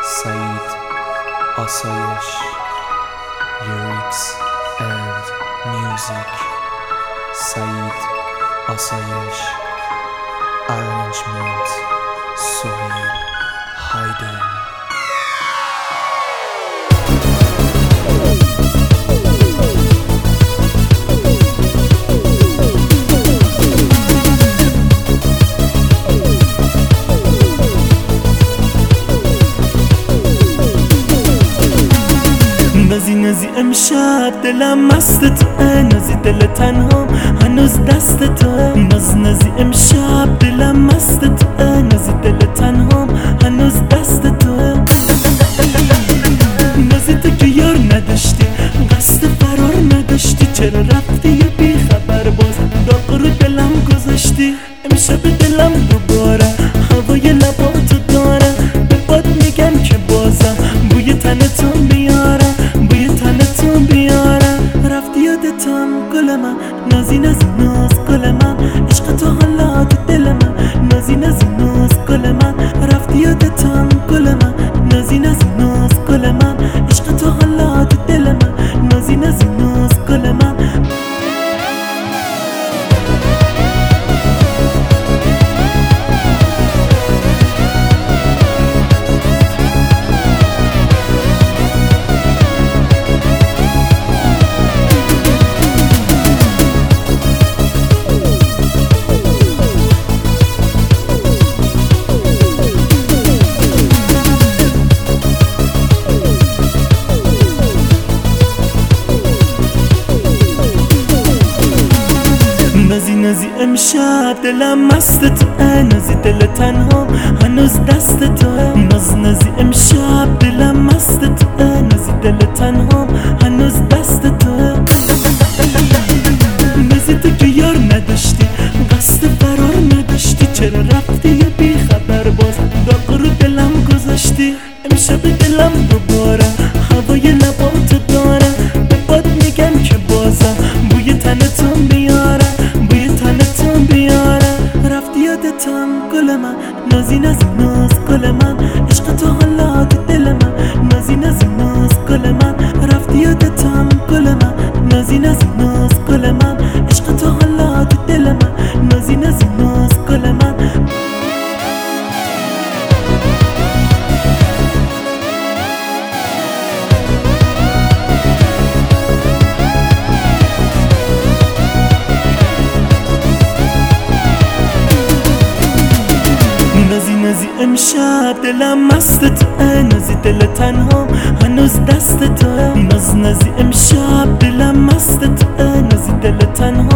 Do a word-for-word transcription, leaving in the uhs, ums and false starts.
سعید آسایش lyrics and music سعید آسایش arrangement سهیل هایدن نازی نازی امشب دلم مست توه، نازی دل تنها هنوز دست توه. ناز نازی امشب دلم مست توه، نازی دل تنها هنوز دست توه. نازی تو که یار نداشتی، قصد فرار نداشتی، چرا رفتی یه بی خبر باز داغ رو دلم گذاشتی. امشب دلم دوباره هوای لباتو داره، به باد میگم که بازم بوی تنتو بیاره، بوی تنتو بیاره. رفتی یادتم گل من، نازی نازی ناز گل من، عشق تو حالا تو دل من، نازی نازی ناز گل من. رفتی یادتم گل من، نازی نازی ناز گل من، عشق تو حالا تو دل من، نازی نازی ناز گل من. نازی نازی امشب دلم مست توه، نازی دل تنها هنوز دست توه. ناز نازی امشب دلم مست توه، نازی دل تنها هنوز دست توه. نازی تو که یار نداشتی، قصد فرار نداشتی، چرا رفتی یه بی خبر باز داغ رو دلم گذاشتی. امشب دلم دوباره هوای لباتو داره، به باد میگم که بازم بوی تنتو بیاره، بوی تنتو بیاره. رفتی یادتم گل من، نازی نازی ناز گل من، عشق تو حالا تو دل من، نازی نازی ناز گل من. رفتی یادتم گل من، نازی نازی ناز گل من، عشق تو حالا تو دل من، نازی نازی ناز گل من. نازی نازی امشب دلم مست توه، نازی دل تنها هنوز دست توه. ناز نازی امشب دلم مست توه، نازی دل تنها